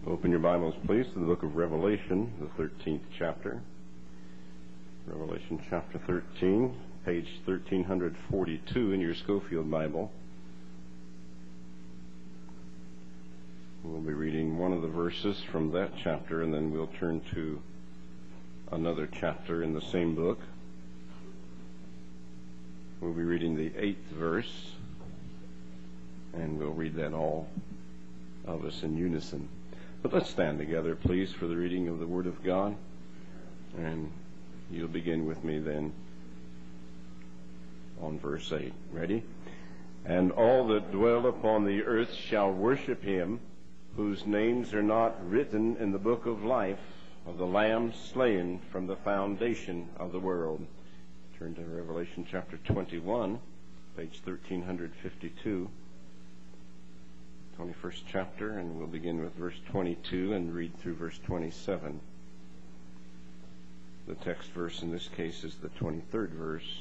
Open your Bibles, please, to the book of Revelation, the 13th chapter. Revelation chapter 13, page 1342 in your Schofield Bible. We'll be reading one of the verses from that chapter, and then we'll turn to another chapter in the same book. We'll be reading the 8th verse, and we'll read that all of us in unison. But let's stand together, please, for the reading of the Word of God. And you'll begin with me then on verse 8. Ready? And all that dwell upon the earth shall worship him, whose names are not written in the book of life of the Lamb slain from the foundation of the world. Turn to Revelation chapter 21, page 1352. 21st chapter, and we'll begin with verse 22 and read through verse 27. The text verse in this case is the 23rd verse,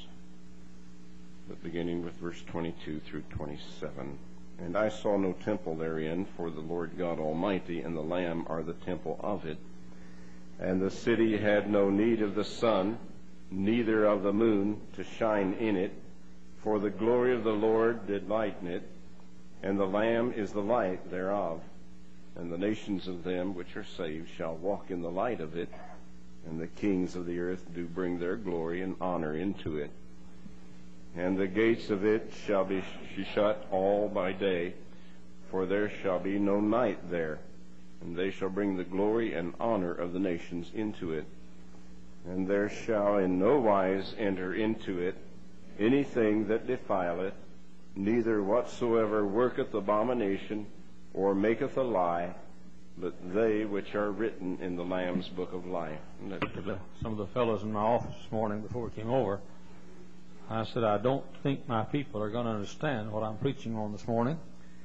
but beginning with verse 22 through 27. And I saw no temple therein, for the Lord God Almighty and the Lamb are the temple of it. And the city had no need of the sun, neither of the moon to shine in it, for the glory of the Lord did lighten it, and the Lamb is the light thereof. And the nations of them which are saved shall walk in the light of it, and the kings of the earth do bring their glory and honor into it. And the gates of it shall be shut all by day, for there shall be no night there. And they shall bring the glory and honor of the nations into it. And there shall in no wise enter into it anything that defileth, neither whatsoever worketh abomination or maketh a lie, but they which are written in the Lamb's book of life. Some of the fellows in my office this morning before we came over, I said, I don't think my people are going to understand what I'm preaching on this morning.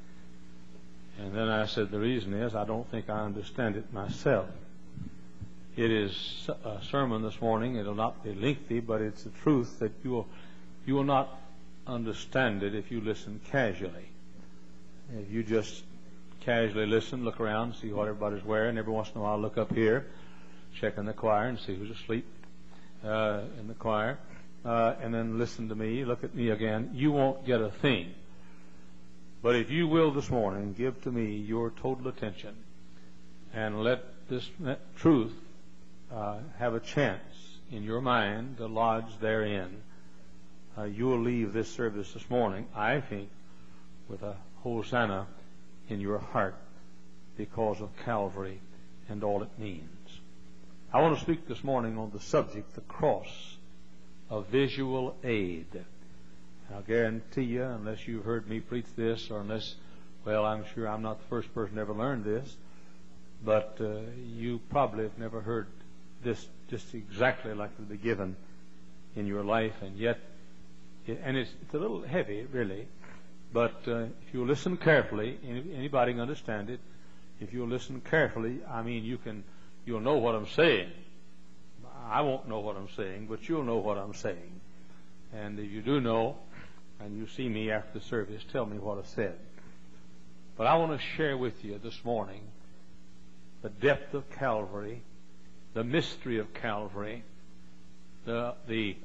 And then I said, the reason is I don't think I understand it myself. It is a sermon this morning. It will not be lengthy, but it's the truth that you will not understand it if you listen casually. If you just casually listen, look around, see what everybody's wearing. Every once in a while, look up here, check in the choir and see who's asleep in the choir, and then listen to me, look at me again. You won't get a thing. But if you will this morning, give to me your total attention and let this truth have a chance in your mind to lodge therein. You will leave this service this morning, I think, with a Hosanna in your heart because of Calvary and all it means. I want to speak this morning on the subject, the cross, of visual aid. I'll guarantee you, unless you've heard me preach this, or unless, well, I'm sure I'm not the first person to ever learn this, but you probably have never heard this just exactly like it would be given in your life, and yet and it's a little heavy, really, but if you listen carefully, anybody can understand it. If you listen carefully, I mean, you'll know what I'm saying. I won't know what I'm saying, but you'll know what I'm saying. And if you do know, and you see me after the service, tell me what I said. But I want to share with you this morning the depth of Calvary, the mystery of Calvary, the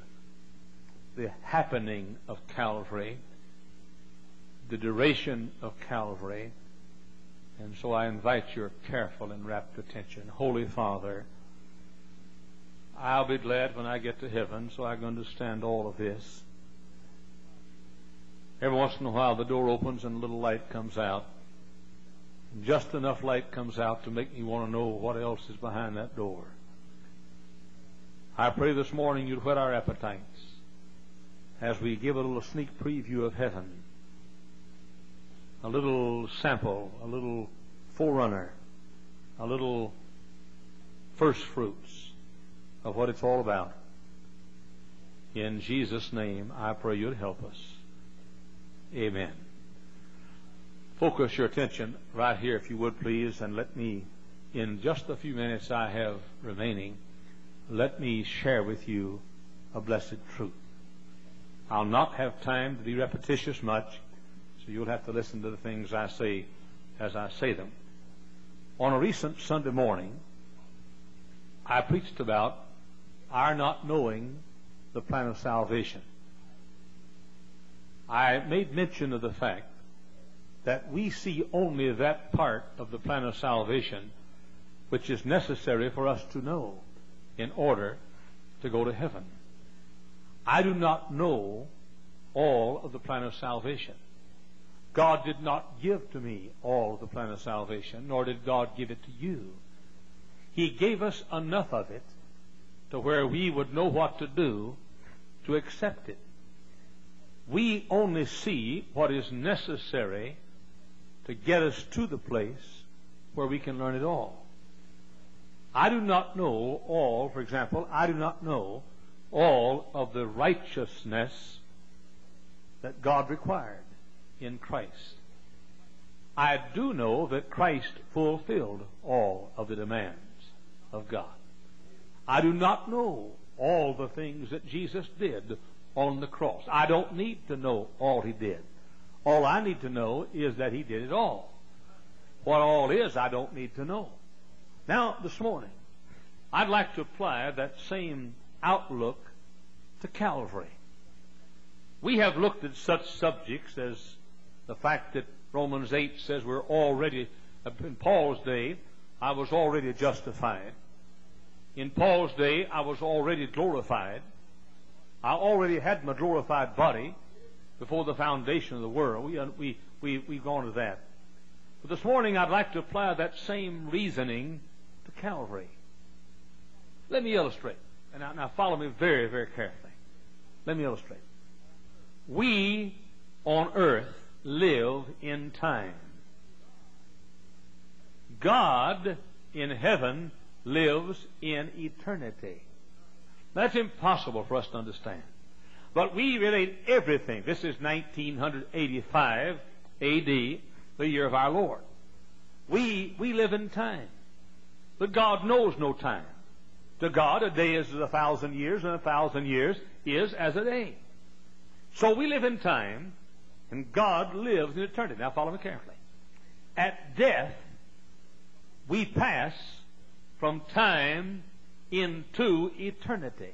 happening of Calvary, the duration of Calvary. And so I invite your careful and rapt attention. Holy Father, I'll be glad when I get to heaven so I can understand all of this. Every once in a while the door opens and a little light comes out. Just enough light comes out to make me want to know what else is behind that door. I pray this morning you'd whet our appetites as we give a little sneak preview of heaven, a little sample, a little forerunner, a little first fruits of what it's all about. In Jesus' name, I pray you'd help us. Amen. Focus your attention right here, if you would, please, and let me, in just a few minutes I have remaining, let me share with you a blessed truth. I'll not have time to be repetitious much, so you'll have to listen to the things I say as I say them. On a recent Sunday morning, I preached about our not knowing the plan of salvation. I made mention of the fact that we see only that part of the plan of salvation which is necessary for us to know in order to go to heaven. I do not know all of the plan of salvation. God did not give to me all of the plan of salvation, nor did God give it to you. He gave us enough of it to where we would know what to do to accept it. We only see what is necessary to get us to the place where we can learn it all. I do not know all, for example, I do not know all of the righteousness that God required in Christ. I do know that Christ fulfilled all of the demands of God. I do not know all the things that Jesus did on the cross. I don't need to know all he did. All I need to know is that he did it all. What all is, I don't need to know. Now, this morning, I'd like to apply that same outlook to Calvary. We have looked at such subjects as the fact that Romans 8 says we're already, in Paul's day, I was already justified. In Paul's day, I was already glorified. I already had my glorified body before the foundation of the world. We've gone to that. But this morning, I'd like to apply that same reasoning to Calvary. Let me illustrate. And now follow me very, very carefully. Let me illustrate. We on earth live in time. God in heaven lives in eternity. That's impossible for us to understand. But we relate everything. This is 1985 A.D., the year of our Lord. We live in time. But God knows no time. To God, a day is 1,000 years, and 1,000 years is as a day. So we live in time, and God lives in eternity. Now follow me carefully. At death, we pass from time into eternity.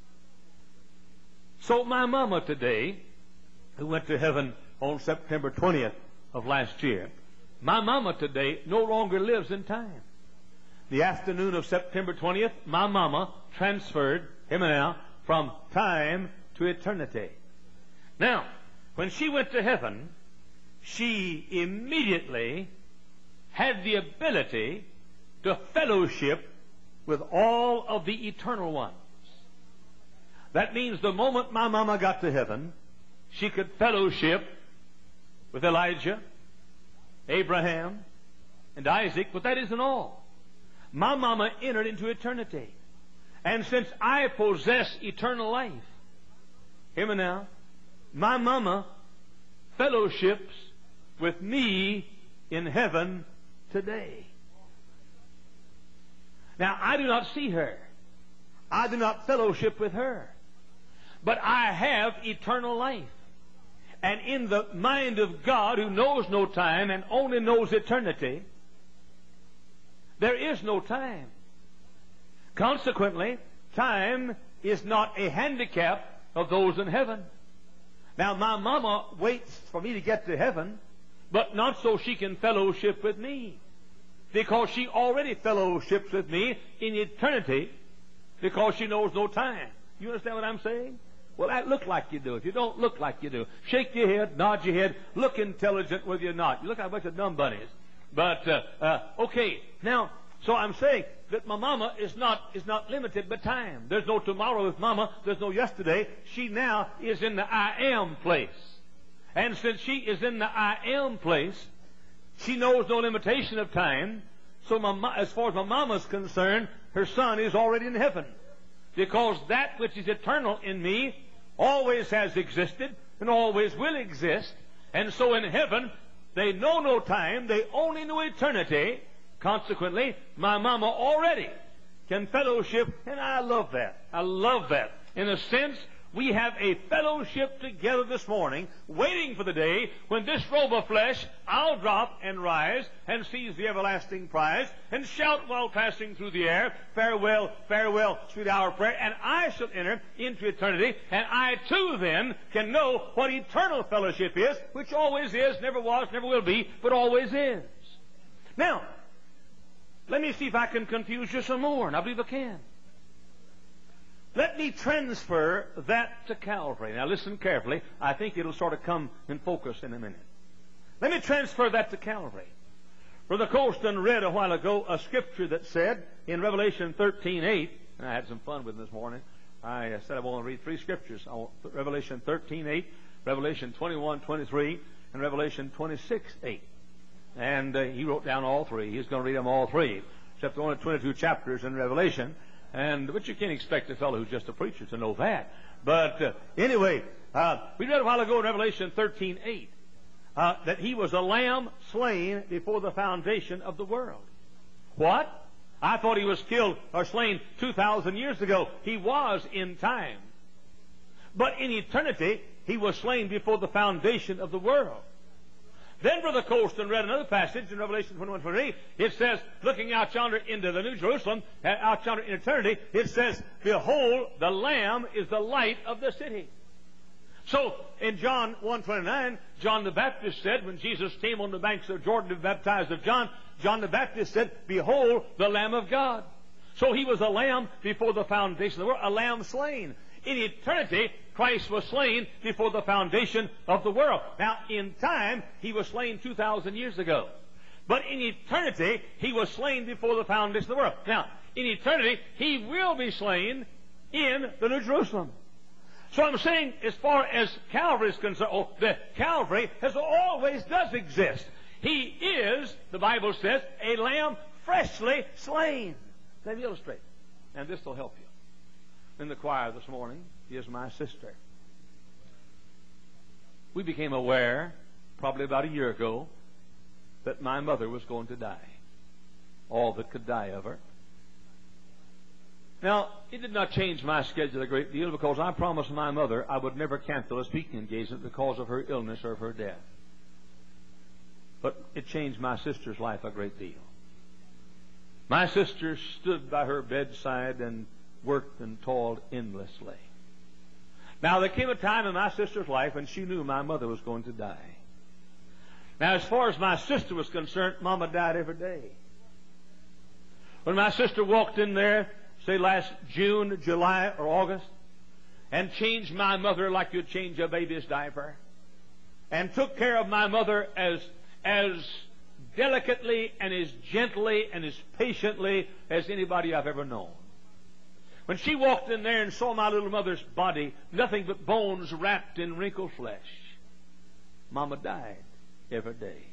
So my mama today, who went to heaven on September 20th of last year, my mama today no longer lives in time. The afternoon of September 20th, my mama transferred, hear me now, from time to eternity. Now, when she went to heaven, she immediately had the ability to fellowship with all of the eternal ones. That means the moment my mama got to heaven, she could fellowship with Elijah, Abraham, and Isaac, but that isn't all. My mama entered into eternity. And since I possess eternal life, hear me now, my mama fellowships with me in heaven today. Now, I do not see her. I do not fellowship with her. But I have eternal life. And in the mind of God, who knows no time and only knows eternity, there is no time. Consequently, time is not a handicap of those in heaven. Now, my mama waits for me to get to heaven, but not so she can fellowship with me, because she already fellowships with me in eternity, because she knows no time. You understand what I'm saying? Well, that look like you do. If you don't look like you do, shake your head, nod your head, look intelligent whether you're not. You look like a bunch of dumb bunnies. But, okay, now, so I'm saying that my mama is not limited by time. There's no tomorrow with mama. There's no yesterday. She now is in the I am place. And since she is in the I am place, she knows no limitation of time. So as far as my mama's concerned, her son is already in heaven. Because that which is eternal in me always has existed and always will exist. And so in heaven, they know no time. They only know eternity. Consequently, my mama already can fellowship, and I love that. I love that. In a sense, we have a fellowship together this morning, waiting for the day when this robe of flesh I'll drop and rise and seize the everlasting prize and shout while passing through the air, farewell, farewell, sweet hour of prayer, and I shall enter into eternity, and I too then can know what eternal fellowship is, which always is, never was, never will be, but always is. Now, let me see if I can confuse you some more, and I believe I can. Let me transfer that to Calvary. Now listen carefully. I think it'll sort of come in focus in a minute. Let me transfer that to Calvary. Brother Colston read a while ago a scripture that said in Revelation 13:8, and I had some fun with it this morning. I said I want to read three scriptures. I want Revelation 13:8, Revelation 21:23, and Revelation 26:8. And he wrote down all three. He's going to read them all three, except there are only 22 chapters in Revelation. But you can't expect a fellow who's just a preacher to know that. But anyway, we read a while ago in Revelation 13:8 that he was a lamb slain before the foundation of the world. What? I thought he was killed or slain 2,000 years ago. He was in time. But in eternity, he was slain before the foundation of the world. Then Brother Colston read another passage in Revelation 21:28. It says, looking out yonder into the New Jerusalem, out yonder in eternity, it says, behold, the Lamb is the light of the city. So, in John 1:29, John the Baptist said, when Jesus came on the banks of Jordan to be baptized of John, John the Baptist said, behold, the Lamb of God. So he was a lamb before the foundation of the world, a lamb slain. In eternity, Christ was slain before the foundation of the world. Now, in time, he was slain 2,000 years ago. But in eternity, he was slain before the foundation of the world. Now, in eternity, he will be slain in the New Jerusalem. So I'm saying, as far as Calvary is concerned, the Calvary has always does exist. He is, the Bible says, a lamb freshly slain. Let me illustrate, and this will help you. In the choir this morning is my sister. We became aware, probably about a year ago, that my mother was going to die. All that could die of her. Now, it did not change my schedule a great deal because I promised my mother I would never cancel a speaking engagement because of her illness or of her death. But it changed my sister's life a great deal. My sister stood by her bedside and worked and toiled endlessly. Now, there came a time in my sister's life when she knew my mother was going to die. Now, as far as my sister was concerned, Mama died every day. When my sister walked in there, say last June, July, or August, and changed my mother like you'd change a baby's diaper, and took care of my mother as delicately and as gently and as patiently as anybody I've ever known. When she walked in there and saw my little mother's body, nothing but bones wrapped in wrinkled flesh, Mama died every day.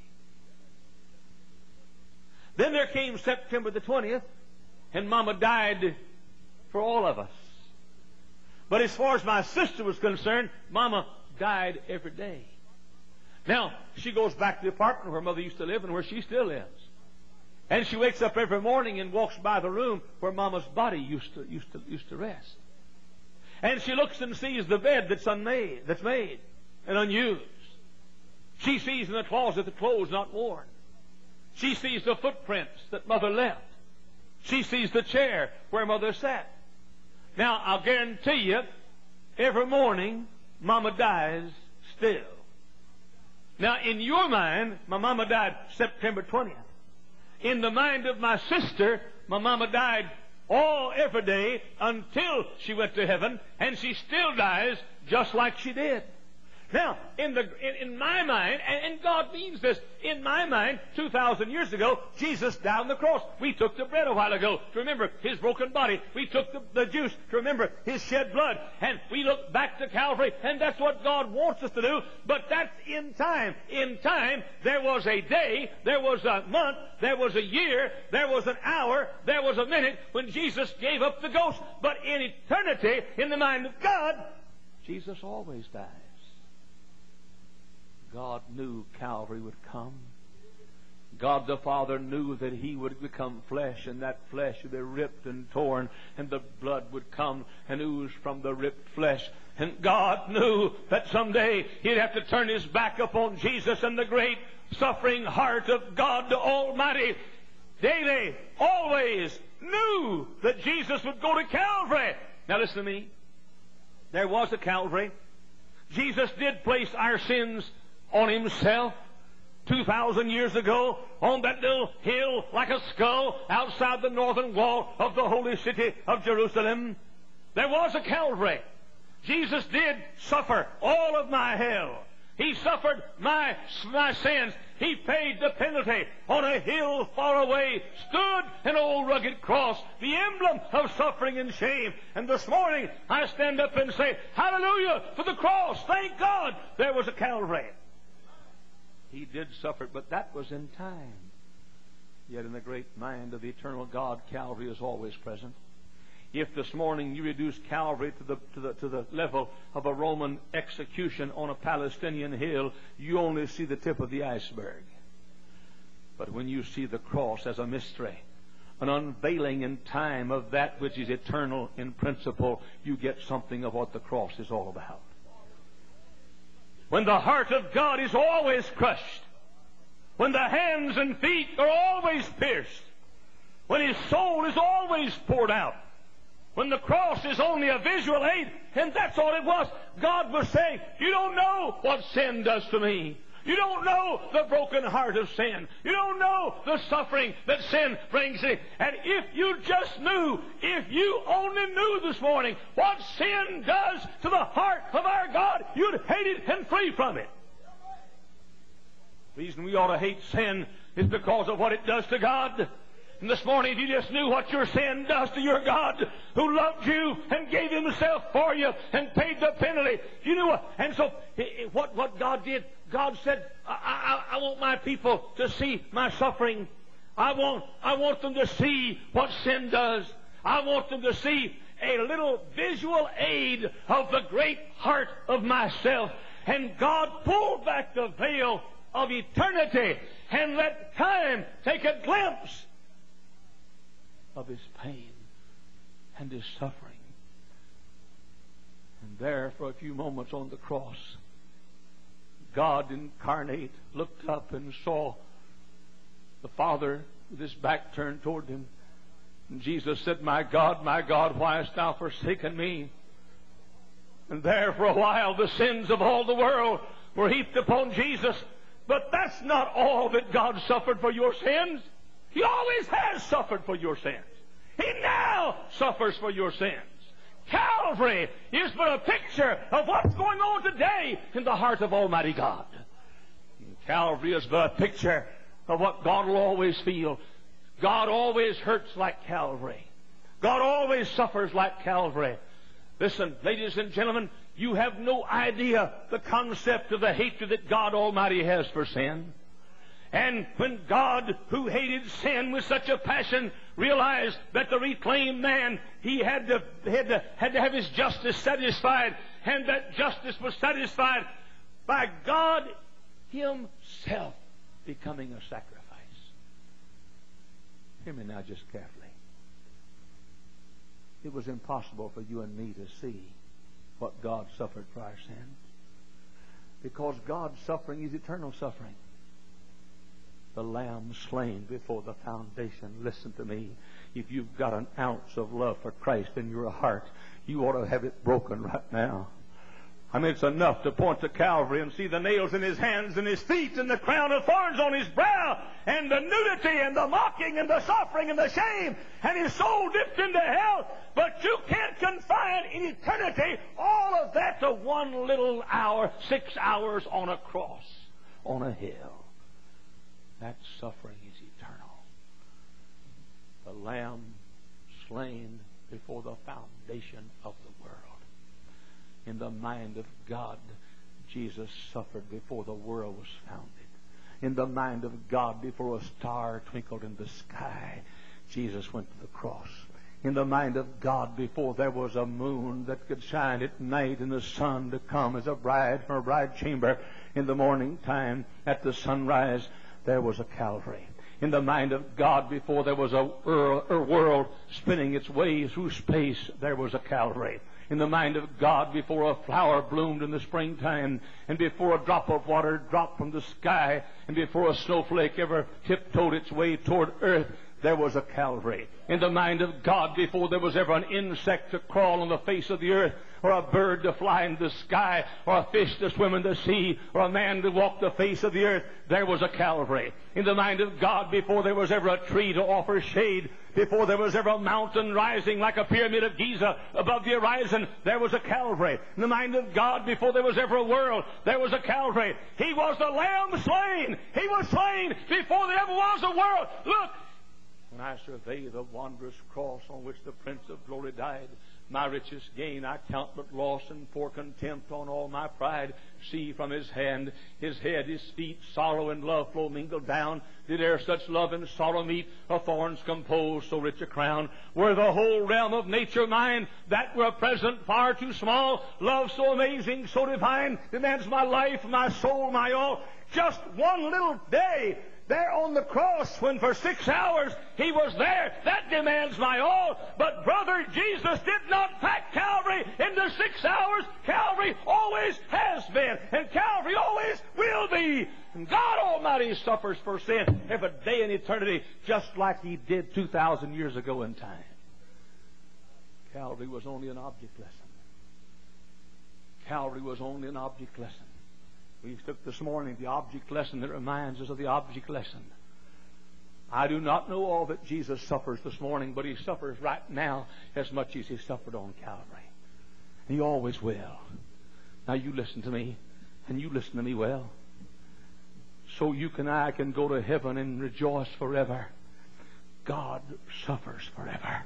Then there came September the 20th, and Mama died for all of us. But as far as my sister was concerned, Mama died every day. Now, she goes back to the apartment where Mother used to live and where she still lives. And she wakes up every morning and walks by the room where Mama's body used to rest. And she looks and sees the bed that's made and unused. She sees in the closet the clothes not worn. She sees the footprints that Mother left. She sees the chair where Mother sat. Now, I'll guarantee you, every morning, Mama dies still. Now, in your mind, my Mama died September 20th. In the mind of my sister, my Mama died every day until she went to heaven, and she still dies just like she did. Now, in my mind, and God means this, in my mind, 2,000 years ago, Jesus died on the cross. We took the bread a while ago to remember His broken body. We took the juice to remember His shed blood. And we look back to Calvary, and that's what God wants us to do. But that's in time. In time, there was a day, there was a month, there was a year, there was an hour, there was a minute when Jesus gave up the ghost. But in eternity, in the mind of God, Jesus always dies. God knew Calvary would come. God the Father knew that He would become flesh, and that flesh would be ripped and torn, and the blood would come and ooze from the ripped flesh. And God knew that someday He'd have to turn His back upon Jesus, and the great suffering heart of God the Almighty daily, always knew that Jesus would go to Calvary. Now listen to me. There was a Calvary. Jesus did place our sins on Himself 2,000 years ago on that little hill like a skull outside the northern wall of the holy city of Jerusalem. There was a Calvary. Jesus did suffer all of my hell. He suffered my sins. He paid the penalty. On a hill far away stood an old rugged cross, the emblem of suffering and shame. And this morning I stand up and say, hallelujah for the cross. Thank God there was a Calvary. He did suffer, but that was in time. Yet in the great mind of the eternal God, Calvary is always present. If this morning you reduce Calvary to the level of a Roman execution on a Palestinian hill, you only see the tip of the iceberg. But when you see the cross as a mystery, an unveiling in time of that which is eternal in principle, you get something of what the cross is all about. When the heart of God is always crushed, when the hands and feet are always pierced, when His soul is always poured out, when the cross is only a visual aid, and that's all it was. God was saying, you don't know what sin does to me. You don't know the broken heart of sin. You don't know the suffering that sin brings in. And if you just knew, if you only knew this morning what sin does to the heart of our God, you'd hate it and flee from it. The reason we ought to hate sin is because of what it does to God. And this morning, if you just knew what your sin does to your God, who loved you and gave Himself for you and paid the penalty, you knew what. And so, what God did, God said, I want my people to see my suffering. I want them to see what sin does. I want them to see a little visual aid of the great heart of myself. And God pulled back the veil of eternity and let time take a glimpse of His pain and His suffering. And there, for a few moments on the cross, God incarnate looked up and saw the Father with His back turned toward Him. And Jesus said, my God, why hast Thou forsaken me? And there for a while the sins of all the world were heaped upon Jesus. But that's not all that God suffered for your sins. He always has suffered for your sins. He now suffers for your sins. Calvary is but a picture of what's going on today in the heart of Almighty God. Calvary is but a picture of what God will always feel. God always hurts like Calvary. God always suffers like Calvary. Listen, ladies and gentlemen, you have no idea the concept of the hatred that God Almighty has for sin. And when God, who hated sin with such a passion, realized that the reclaimed man, he had to have his justice satisfied, and that justice was satisfied by God Himself becoming a sacrifice. Hear me now just carefully. It was impossible for you and me to see what God suffered for our sins, because God's suffering is eternal suffering. The Lamb slain before the foundation. Listen to me. If you've got an ounce of love for Christ in your heart, you ought to have it broken right now. I mean, it's enough to point to Calvary and see the nails in His hands and His feet and the crown of thorns on His brow and the nudity and the mocking and the suffering and the shame and His soul dipped into hell. But you can't confine in eternity all of that to one little hour, 6 hours on a cross, on a hill. That suffering is eternal. The Lamb slain before the foundation of the world. In the mind of God, Jesus suffered before the world was founded. In the mind of God, before a star twinkled in the sky, Jesus went to the cross. In the mind of God, before there was a moon that could shine at night and the sun to come as a bride from a bride chamber in the morning time at the sunrise, there was a Calvary. In the mind of God, before there was a world spinning its way through space, there was a Calvary. In the mind of God, before a flower bloomed in the springtime, and before a drop of water dropped from the sky, and before a snowflake ever tiptoed its way toward earth, there was a Calvary. In the mind of God, before there was ever an insect to crawl on the face of the earth, or a bird to fly in the sky, or a fish to swim in the sea, or a man to walk the face of the earth, there was a Calvary. In the mind of God, before there was ever a tree to offer shade, before there was ever a mountain rising like a pyramid of Giza above the horizon, there was a Calvary. In the mind of God, before there was ever a world, there was a Calvary. He was the Lamb slain. He was slain before there ever was a world. Look, when I survey the wondrous cross on which the Prince of Glory died, my richest gain I count but loss, and pour contempt on all my pride. See, from his hand, his head, his feet, sorrow and love flow mingled down. Did e'er such love and sorrow meet, of thorns compose so rich a crown? Were the whole realm of nature mine, that were a present far too small. Love so amazing, so divine, demands my life, my soul, my all. Just one little day there on the cross, when for 6 hours he was there, that demands my all. But brother, Jesus did not pack Calvary into 6 hours. Calvary always has been, and Calvary always will be. And God Almighty suffers for sin every day in eternity, just like he did 2,000 years ago in time. Calvary was only an object lesson. Calvary was only an object lesson. We took this morning the object lesson that reminds us of the object lesson. I do not know all that Jesus suffers this morning, but he suffers right now as much as he suffered on Calvary. And he always will. Now you listen to me, and you listen to me well. So you and I can go to heaven and rejoice forever. God suffers forever.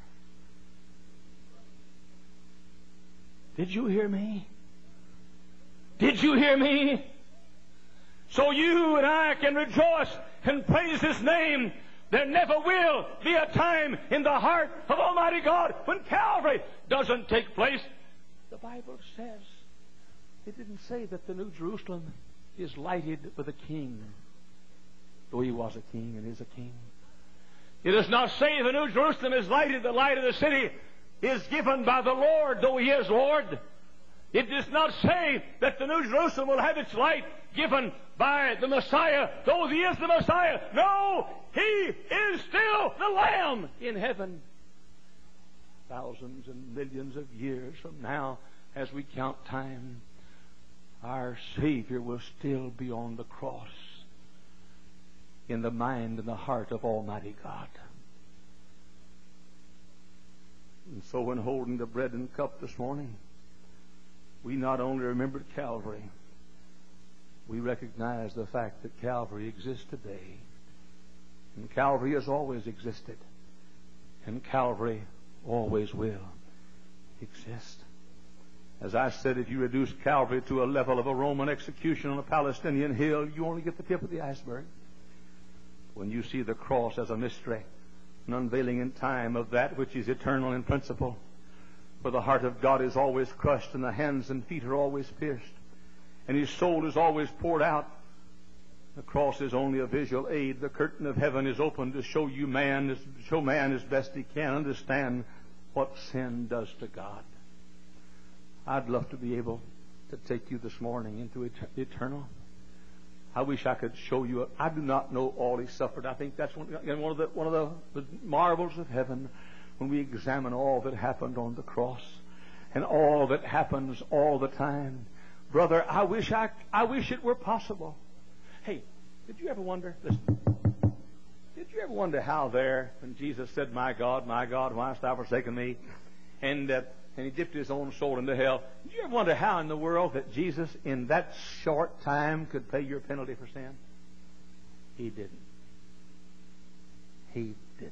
Did you hear me? Did you hear me? So you and I can rejoice and praise his name. There never will be a time in the heart of Almighty God when Calvary doesn't take place. The Bible says, it didn't say that the New Jerusalem is lighted with a king, though he was a king and is a king. It does not say the New Jerusalem is lighted, the light of the city is given by the Lord, though he is Lord. It does not say that the New Jerusalem will have its light given by the Messiah, though he is the Messiah. No, he is still the Lamb in heaven. Thousands and millions of years from now, as we count time, our Savior will still be on the cross in the mind and the heart of Almighty God. And so when holding the bread and cup this morning, we not only remembered Calvary, we recognize the fact that Calvary exists today. And Calvary has always existed. And Calvary always will exist. As I said, if you reduce Calvary to a level of a Roman execution on a Palestinian hill, you only get the tip of the iceberg. When you see the cross as a mystery, an unveiling in time of that which is eternal in principle, for the heart of God is always crushed, and the hands and feet are always pierced, and his soul is always poured out. The cross is only a visual aid. The curtain of heaven is open to show man as best he can understand what sin does to God. I'd love to be able to take you this morning into eternal. I wish I could show you. I do not know all he suffered. I think that's one of the marvels of heaven, when we examine all that happened on the cross and all that happens all the time. Brother, I wish it were possible. Hey, did you ever wonder? Listen. Did you ever wonder how there, when Jesus said, my God, why hast thou forsaken me? And he dipped his own soul into hell. Did you ever wonder how in the world that Jesus, in that short time, could pay your penalty for sin? He didn't. He didn't.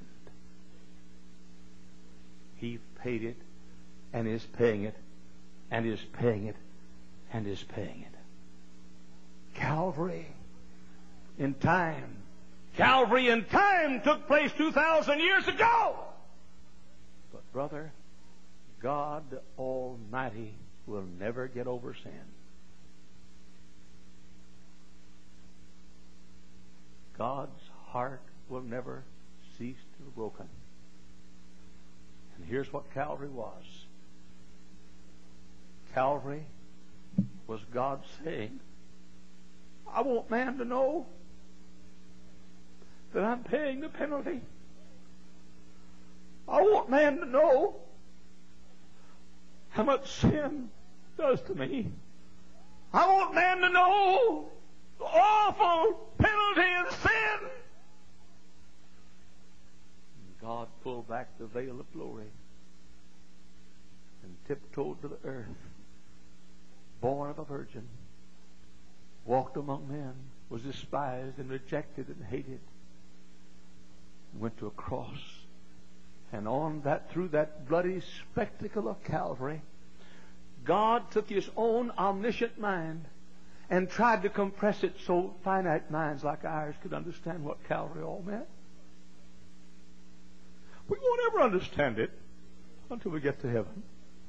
He paid it, and is paying it, and is paying it, and is paying it. Calvary in time. Calvary in time took place 2,000 years ago. But brother, God Almighty will never get over sin. God's heart will never cease to be broken. And here's what Calvary was. Calvary was God saying, I want man to know that I'm paying the penalty. I want man to know how much sin does to me. I want man to know the awful penalty of sin. And God pulled back the veil of glory and tiptoed to the earth, born of a virgin, walked among men, was despised and rejected and hated, went to a cross. And through that bloody spectacle of Calvary, God took His own omniscient mind and tried to compress it so finite minds like ours could understand what Calvary all meant. We won't ever understand it until we get to heaven.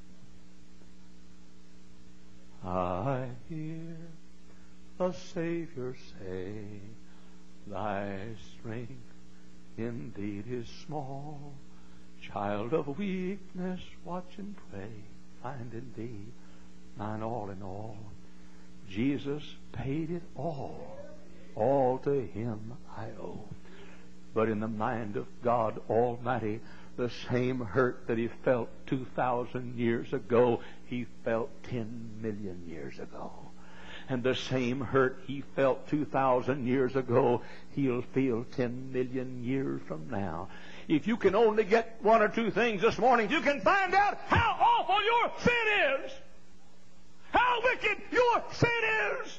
I hear a Savior say, thy strength indeed is small. Child of weakness, watch and pray. Find in thee mine all in all. Jesus paid it all. All to Him I owe. But in the mind of God Almighty, the same hurt that He felt 2,000 years ago, He felt 10 million years ago. And the same hurt He felt 2,000 years ago, He'll feel 10 million years from now. If you can only get one or two things this morning, you can find out how awful your sin is, how wicked your sin is,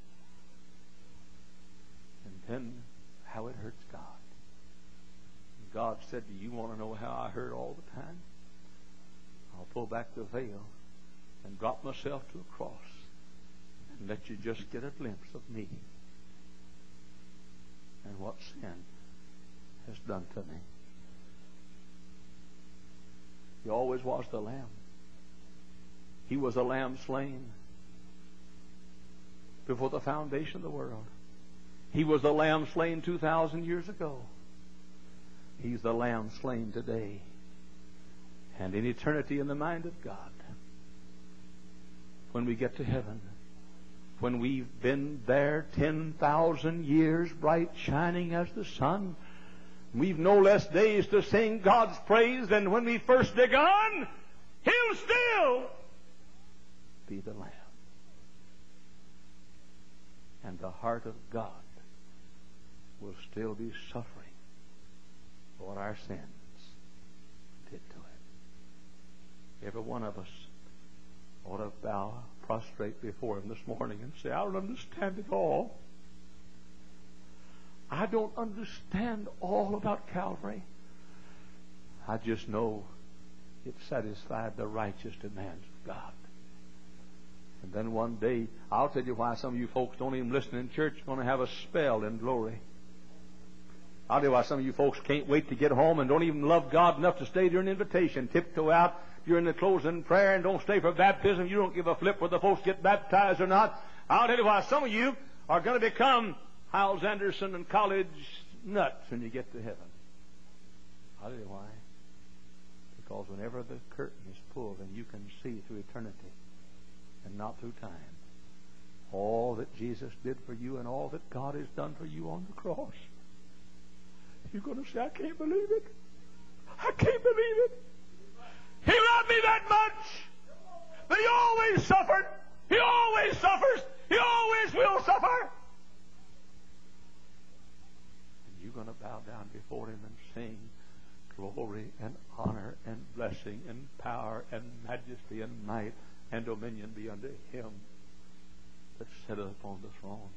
and then how it hurts God. God said, do you want to know how I hurt all the time? I'll pull back the veil and drop myself to a cross and let you just get a glimpse of me and what sin has done to me. He always was the Lamb. He was a lamb slain before the foundation of the world. He was the lamb slain 2,000 years ago. He's the lamb slain today and in eternity in the mind of God. When we get to heaven, when we've been there 10,000 years, bright shining as the sun, we've no less days to sing God's praise than when we first begun. He'll still be the Lamb. And the heart of God will still be suffering for what our sins did to it. Every one of us ought to bow prostrate before Him this morning and say, I don't understand it all. I don't understand all about Calvary. I just know it satisfied the righteous demands of God. And then one day, I'll tell you why some of you folks don't even listen in church. You're going to have a spell in glory. I'll tell you why some of you folks can't wait to get home and don't even love God enough to stay during invitation. Tiptoe out during the closing prayer and don't stay for baptism. You don't give a flip whether the folks get baptized or not. I'll tell you why some of you are going to become Hyles Anderson and college nuts when you get to heaven. I'll tell you why. Because whenever the curtain is pulled and you can see through eternity and not through time all that Jesus did for you and all that God has done for you on the cross, you're going to say, I can't believe it. I can't believe it. He loved me that much. But He always suffered. He always suffers. He always will suffer. You're going to bow down before Him and sing glory and honor and blessing and power and majesty and might and dominion be unto Him that sitteth upon the throne.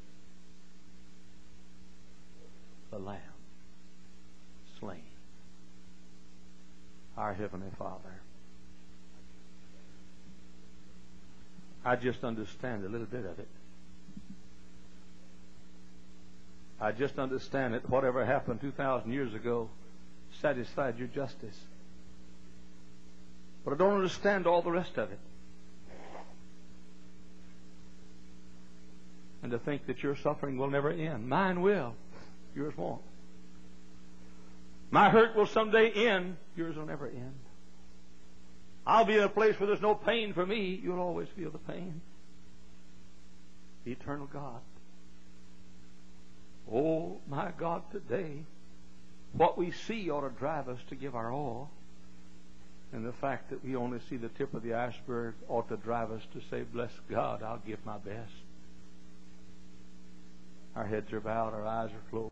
The Lamb slain. Our Heavenly Father. I just understand a little bit of it. I just understand that whatever happened 2,000 years ago satisfied your justice. But I don't understand all the rest of it. And to think that your suffering will never end. Mine will. Yours won't. My hurt will someday end. Yours will never end. I'll be in a place where there's no pain for me. You'll always feel the pain. The eternal God. Oh, my God, today, what we see ought to drive us to give our all. And the fact that we only see the tip of the iceberg ought to drive us to say, bless God, I'll give my best. Our heads are bowed, our eyes are closed.